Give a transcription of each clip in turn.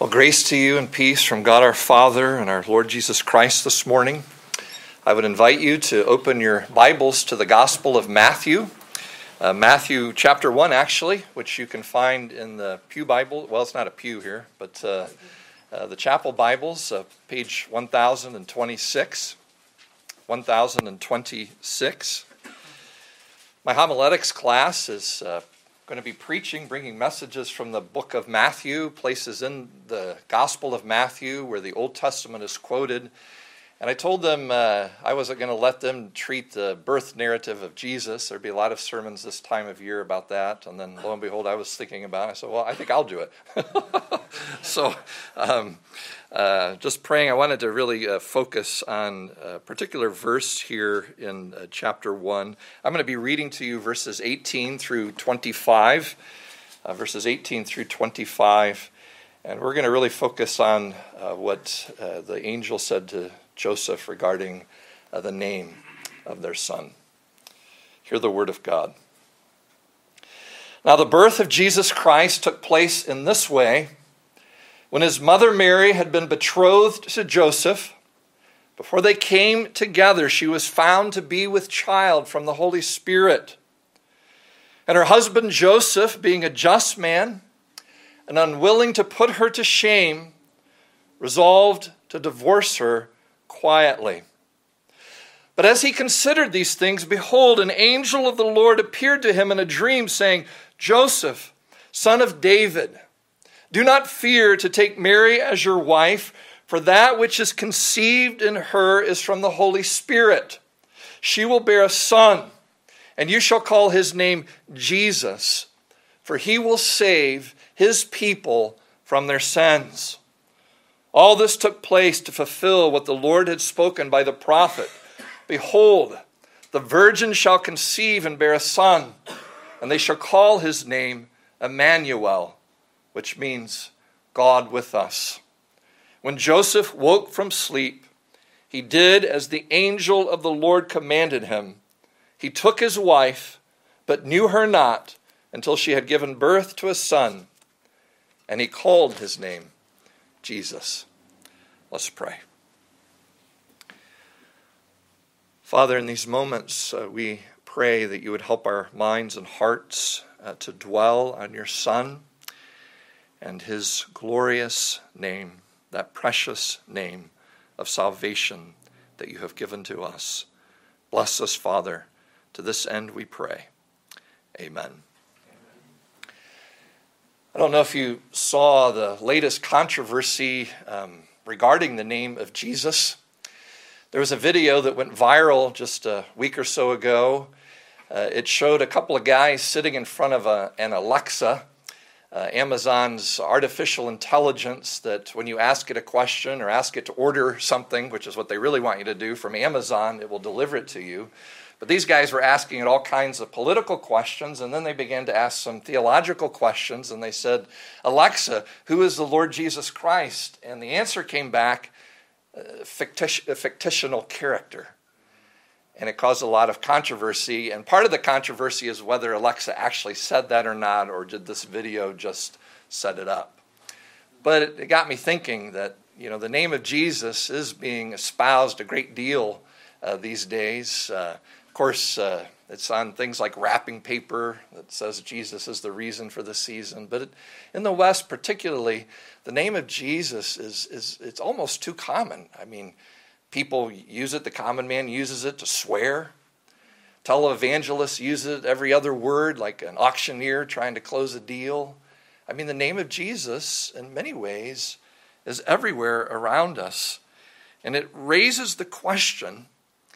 Well, grace to you and peace from God our Father and our Lord Jesus Christ this morning. I would invite you to open your Bibles to the Gospel of Matthew. Matthew chapter 1, actually, which you can find in the Pew Bible. Well, it's not a pew here, but the Chapel Bibles, page 1026. 1026. My homiletics class is going to be bringing messages from the book of Matthew, places in the Gospel of Matthew where the Old Testament is quoted. And I told them I wasn't going to let them treat the birth narrative of Jesus. There'd be a lot of sermons this time of year about that. And then lo and behold, I was thinking about it. I said, well, I think I'll do it. So just praying, I wanted to really focus on a particular verse here in chapter 1. I'm going to be reading to you verses 18 through 25. Verses 18 through 25. And we're going to really focus on what the angel said to Joseph regarding the name of their son. Hear the word of God. Now the birth of Jesus Christ took place in this way. When his mother Mary had been betrothed to Joseph, before they came together, she was found to be with child from the Holy Spirit. And her husband Joseph, being a just man and unwilling to put her to shame, resolved to divorce her quietly. But as he considered these things, behold, an angel of the Lord appeared to him in a dream, saying, Joseph, son of David, do not fear to take Mary as your wife, for that which is conceived in her is from the Holy Spirit. She will bear a son, and you shall call his name Jesus, for he will save his people from their sins. All this took place to fulfill what the Lord had spoken by the prophet. Behold, the virgin shall conceive and bear a son, and they shall call his name Emmanuel, which means God with us. When Joseph woke from sleep, he did as the angel of the Lord commanded him. He took his wife, but knew her not until she had given birth to a son, and he called his name Jesus. Let's pray. Father, in these moments, we pray that you would help our minds and hearts to dwell on your Son and his glorious name, that precious name of salvation that you have given to us. Bless us, Father. To this end we pray. Amen. I don't know if you saw the latest controversy regarding the name of Jesus. There was a video that went viral just a week or so ago. It showed a couple of guys sitting in front of an Alexa, Amazon's artificial intelligence that when you ask it a question or ask it to order something, which is what they really want you to do from Amazon, it will deliver it to you. But these guys were asking it all kinds of political questions, and then they began to ask some theological questions, and they said, Alexa, who is the Lord Jesus Christ? And the answer came back, a fictional character. And it caused a lot of controversy. And part of the controversy is whether Alexa actually said that or not, or did this video just set it up. But it got me thinking that, the name of Jesus is being espoused a great deal these days. Of course, it's on things like wrapping paper that says Jesus is the reason for the season. But in the West particularly, the name of Jesus it's almost too common. I mean, people use it, the common man uses it to swear. Televangelists use it every other word, like an auctioneer trying to close a deal. I mean, the name of Jesus, in many ways, is everywhere around us. And it raises the question,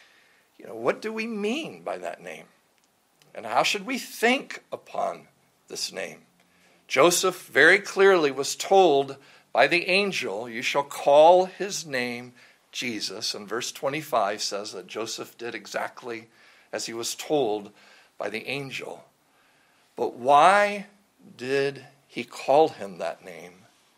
what do we mean by that name? And how should we think upon this name? Joseph very clearly was told by the angel, you shall call his name Jesus. And verse 25 says that Joseph did exactly as he was told by the angel. But why did he call him that name?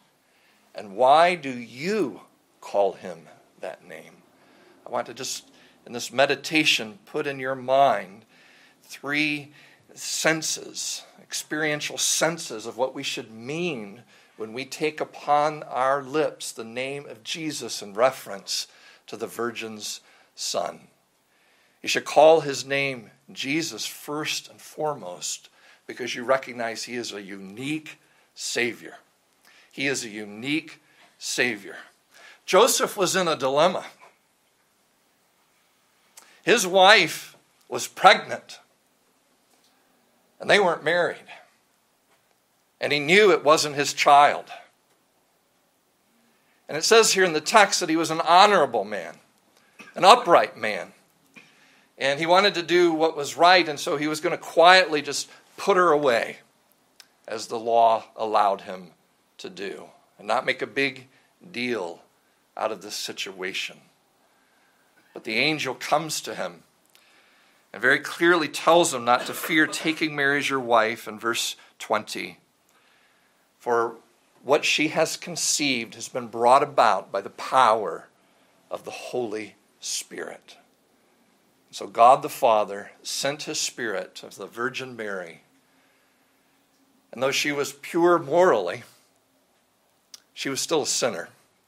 And why do you call him that name? I want to just, in this meditation, put in your mind 3 senses, experiential senses of what we should mean when we take upon our lips the name of Jesus in reference to the Virgin's Son. You should call his name Jesus first and foremost because you recognize he is a unique Savior. He is a unique Savior. Joseph was in a dilemma. His wife was pregnant, and they weren't married. And he knew it wasn't his child. And it says here in the text that he was an honorable man, an upright man. And he wanted to do what was right, and so he was going to quietly just put her away, as the law allowed him to do, and not make a big deal out of this situation. But the angel comes to him and very clearly tells him not to fear taking Mary as your wife in verse 20. For what she has conceived has been brought about by the power of the Holy Spirit. So God the Father sent his Spirit to the Virgin Mary. And though she was pure morally, she was still a sinner.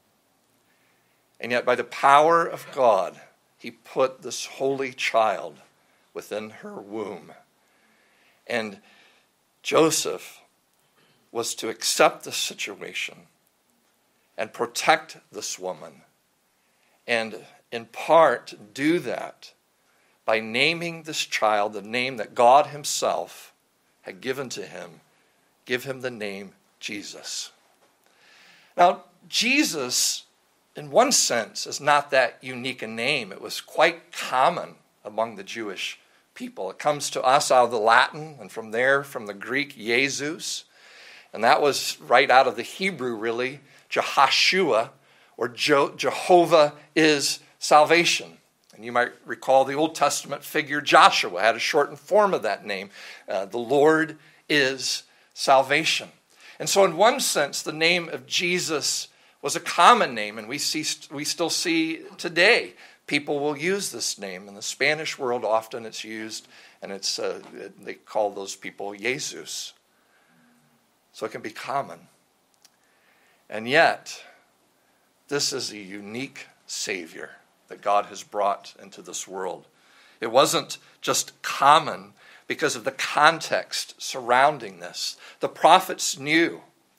And yet by the power of God, he put this holy child within her womb. And Joseph was to accept the situation and protect this woman. And in part do that by naming this child the name that God himself had given to him. Give him the name Jesus. Now, Jesus, in one sense, is not that unique a name. It was quite common among the Jewish people. It comes to us out of the Latin, and from there, from the Greek, Jesus. And that was right out of the Hebrew, really, Jehoshua, or Jehovah is salvation. And you might recall the Old Testament figure Joshua had a shortened form of that name. The Lord is salvation. And so in one sense, the name of Jesus was a common name, and we still see today people will use this name. In the Spanish world, often it's used, and they call those people Jesus. So it can be common. And yet, this is a unique Savior that God has brought into this world. It wasn't just common because of the context surrounding this. The prophets knew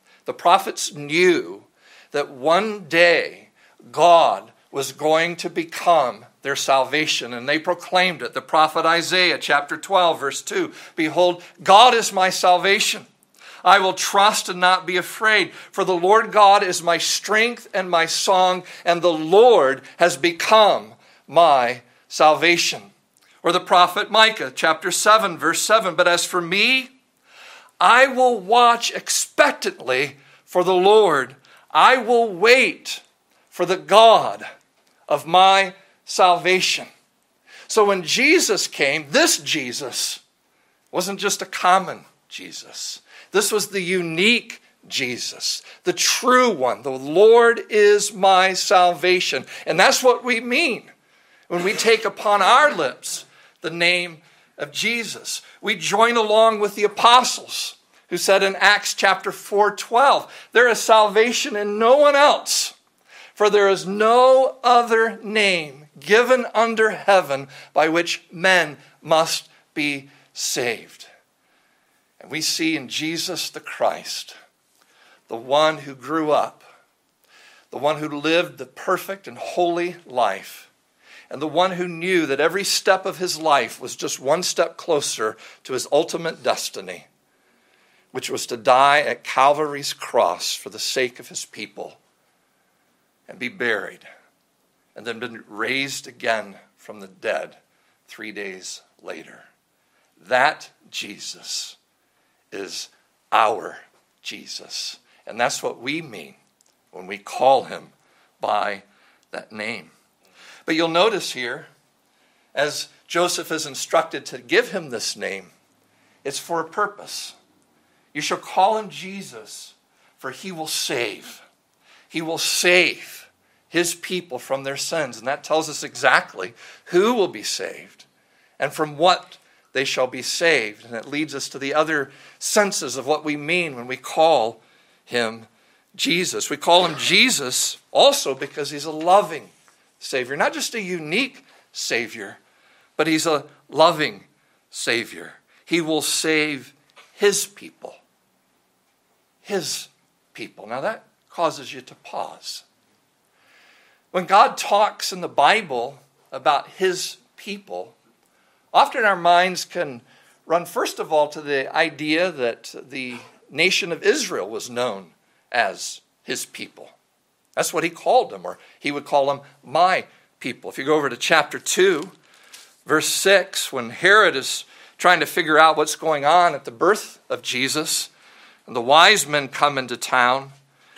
that one day God was going to become their salvation, and they proclaimed it. The prophet Isaiah, chapter 12, verse 2, "Behold, God is my salvation. I will trust and not be afraid, for the Lord God is my strength and my song, and the Lord has become my salvation." Or the prophet Micah, chapter 7, verse 7, "But as for me, I will watch expectantly for the Lord. I will wait for the God of my salvation." So when Jesus came, this Jesus wasn't just a common Jesus. This was the unique Jesus, the true one. The Lord is my salvation. And that's what we mean when we take upon our lips the name of Jesus. We join along with the apostles who said in Acts chapter 4:12, "There is salvation in no one else, for there is no other name given under heaven by which men must be saved." And we see in Jesus the Christ, the one who grew up, the one who lived the perfect and holy life, and the one who knew that every step of his life was just one step closer to his ultimate destiny, which was to die at Calvary's cross for the sake of his people and be buried, and then been raised again from the dead 3 days later. That Jesus is our Jesus. And that's what we mean when we call him by that name. But you'll notice here, as Joseph is instructed to give him this name, it's for a purpose. You shall call him Jesus, for he will save. He will save his people from their sins. And that tells us exactly who will be saved and from what they shall be saved. And it leads us to the other senses of what we mean when we call him Jesus. We call him Jesus also because he's a loving Savior. Not just a unique Savior, but he's a loving Savior. He will save his people. His people. Now that causes you to pause. When God talks in the Bible about his people, often our minds can run first of all to the idea that the nation of Israel was known as his people. That's what he called them, or he would call them my people. If you go over to chapter 2, verse 6, when Herod is trying to figure out what's going on at the birth of Jesus, and the wise men come into town,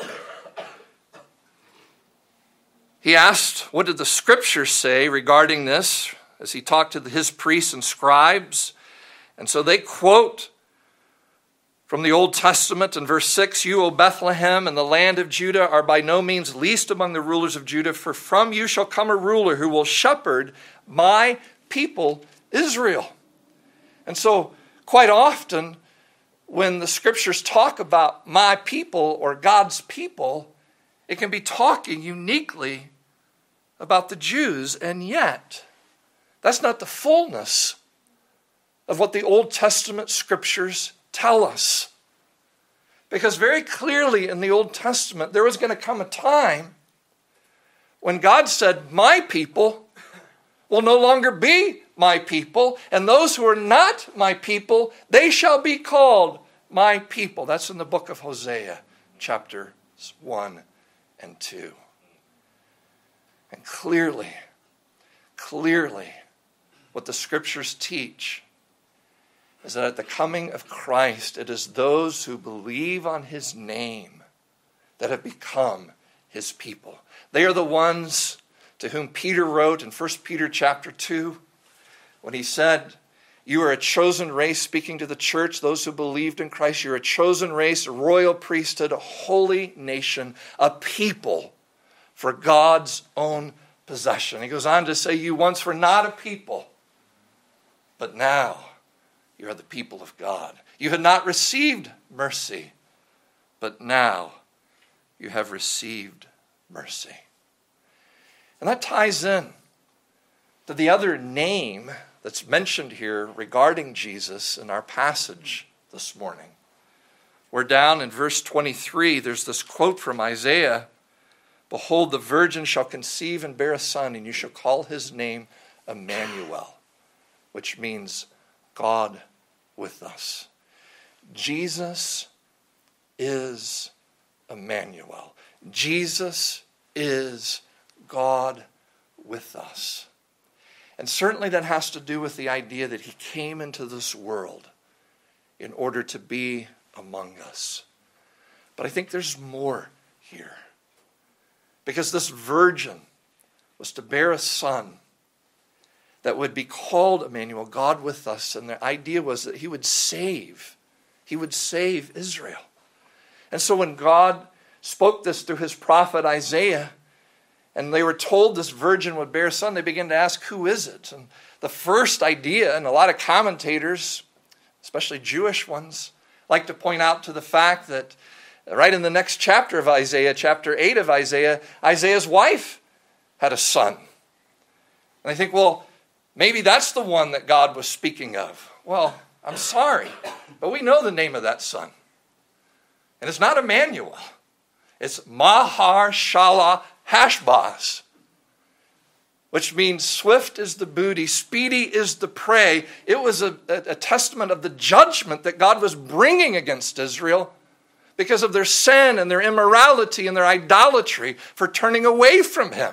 he asked, what did the scriptures say regarding this, as he talked to his priests and scribes. And so they quote from the Old Testament in verse 6, you, O Bethlehem, and the land of Judah, are by no means least among the rulers of Judah, for from you shall come a ruler who will shepherd my people Israel. And so quite often when the scriptures talk about my people or God's people, it can be talking uniquely about the Jews, and yet that's not the fullness of what the Old Testament scriptures tell us. Because very clearly in the Old Testament, there was going to come a time when God said, my people will no longer be my people, and those who are not my people, they shall be called my people. That's in the book of Hosea, chapters 1 and 2. And clearly, what the scriptures teach is that at the coming of Christ, it is those who believe on his name that have become his people. They are the ones to whom Peter wrote in 1 Peter chapter 2, when he said, you are a chosen race, speaking to the church, those who believed in Christ. You're a chosen race, a royal priesthood, a holy nation, a people for God's own possession. He goes on to say, you once were not a people, but now you are the people of God. You had not received mercy, but now you have received mercy. And that ties in to the other name that's mentioned here regarding Jesus in our passage this morning. We're down in verse 23. There's this quote from Isaiah. Behold, the virgin shall conceive and bear a son, and you shall call his name Emmanuel, which means God with us. Jesus is Emmanuel. Jesus is God with us. And certainly that has to do with the idea that he came into this world in order to be among us. But I think there's more here. Because this virgin was to bear a son that would be called Emmanuel, God with us. And the idea was that he would save Israel. And so when God spoke this through his prophet Isaiah, and they were told this virgin would bear a son, they began to ask, who is it? And the first idea, and a lot of commentators, especially Jewish ones, like to point out to the fact that right in the next chapter of Isaiah, chapter 8 of Isaiah, Isaiah's wife had a son. And I think, well, maybe that's the one that God was speaking of. Well, I'm sorry, but we know the name of that son. And it's not Emmanuel. It's Mahar-shalal-hash-baz, which means swift is the booty, speedy is the prey. It was a testament of the judgment that God was bringing against Israel because of their sin and their immorality and their idolatry for turning away from him.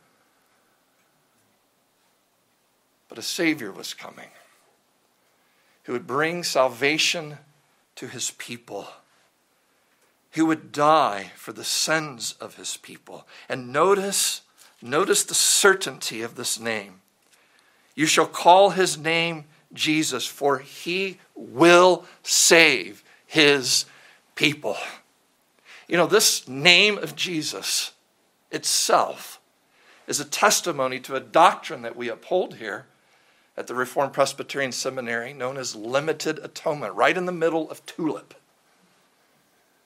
But a Savior was coming who would bring salvation to his people. He would die for the sins of his people. And notice the certainty of this name. You shall call his name Jesus, for he will save his people. You know, this name of Jesus itself is a testimony to a doctrine that we uphold here at the Reformed Presbyterian Seminary known as limited atonement, right in the middle of TULIP.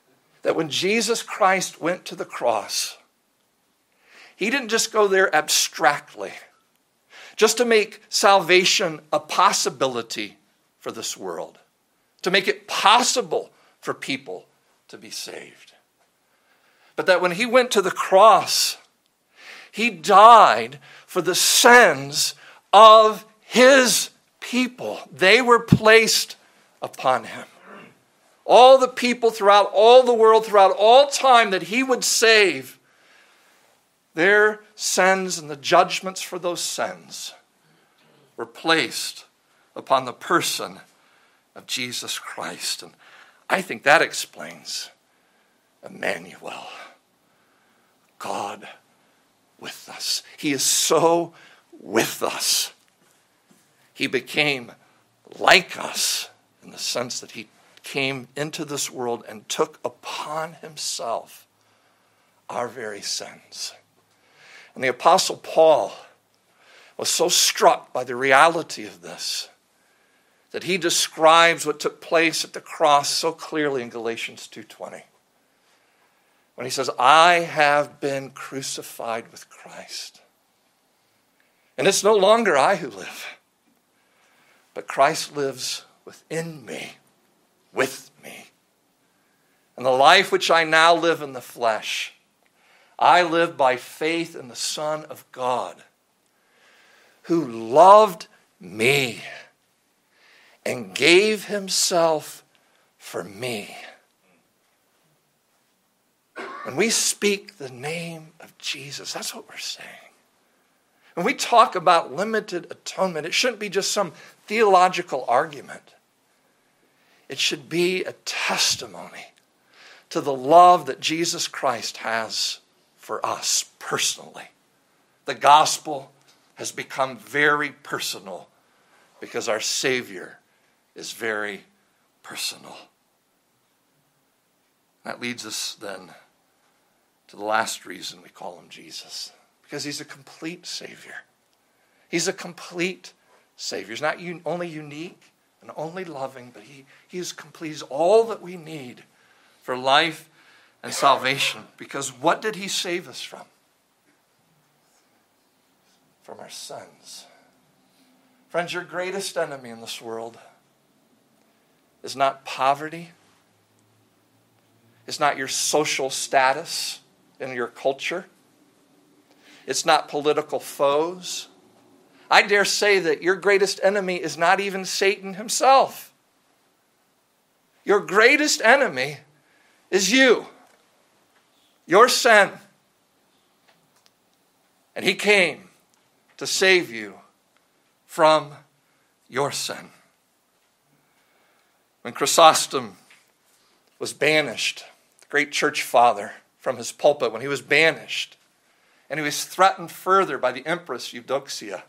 that when Jesus Christ went to the cross, he didn't just go there abstractly, just to make salvation a possibility for this world, to make it possible for people to be saved. But that when he went to the cross, he died for the sins of his people. They were placed upon him. All the people throughout all the world, throughout all time that he would save, their sins and the judgments for those sins were placed upon the person of Jesus Christ. And I think that explains Emmanuel, God with us. He is so with us. He became like us in the sense that he came into this world and took upon himself our very sins. And the Apostle Paul was so struck by the reality of this that he describes what took place at the cross so clearly in Galatians 2:20. When he says, I have been crucified with Christ. And it's no longer I who live, but Christ lives within me, with me. And the life which I now live in the flesh, I live by faith in the Son of God, who loved me and gave himself for me. When we speak the name of Jesus, that's what we're saying. When we talk about limited atonement, it shouldn't be just some theological argument. It should be a testimony to the love that Jesus Christ has for us personally. The gospel has become very personal because our Savior is very personal. That leads us then to the last reason we call him Jesus, because he's a complete Savior. He's a complete Savior. He's not only unique and only loving, but he is complete. He's all that we need for life and salvation. Because what did he save us from? From our sins. Friends, your greatest enemy in this world is not poverty. It's not your social status in your culture. It's not political foes. I dare say that your greatest enemy is not even Satan himself. Your greatest enemy is you, your sin. And he came to save you from your sin. When Chrysostom was banished, the great church father, from his pulpit, when he was banished, and he was threatened further by the Empress Eudoxia,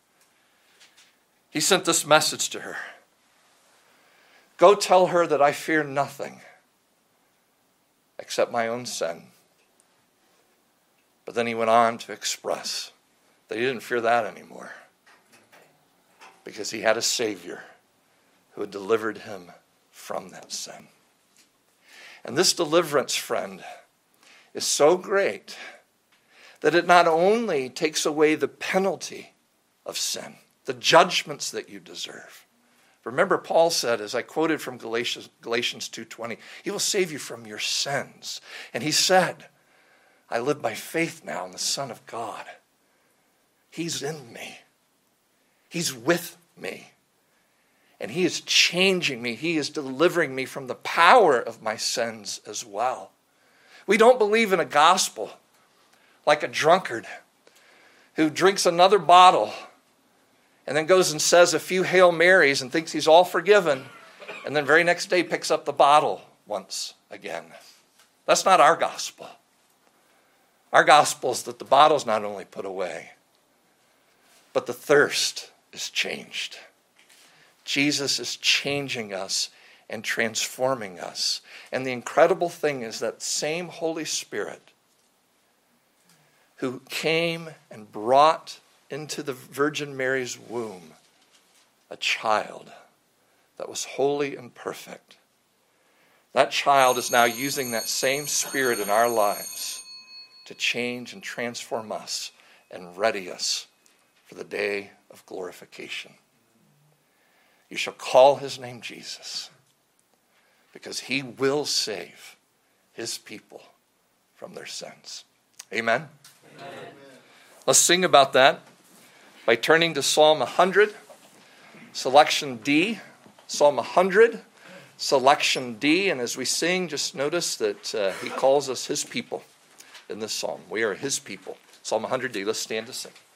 he sent this message to her. Go tell her that I fear nothing except my own sin. But then he went on to express that he didn't fear that anymore, because he had a Savior who had delivered him from that sin. And this deliverance, friend, is so great that it not only takes away the penalty of sin, the judgments that you deserve. Remember, Paul said, as I quoted from Galatians 2:20, he will save you from your sins. And he said, I live by faith now in the Son of God. He's in me. He's with me. And he is changing me. He is delivering me from the power of my sins as well. We don't believe in a gospel like a drunkard who drinks another bottle and then goes and says a few Hail Marys and thinks he's all forgiven, and then very next day picks up the bottle once again. That's not our gospel. Our gospel is that the bottle's not only put away, but the thirst is changed. Jesus is changing us and transforming us. And the incredible thing is that same Holy Spirit who came and brought into the Virgin Mary's womb a child that was holy and perfect, That child is now using that same Spirit in our lives to change and transform us and ready us for the day of glorification. You shall call his name Jesus, because he will save his people from their sins. Amen? Amen. Let's sing about that by turning to Psalm 100, selection D. Psalm 100, selection D. And as we sing, just notice that he calls us his people in this psalm. We are his people. Psalm 100D. Let's stand to sing.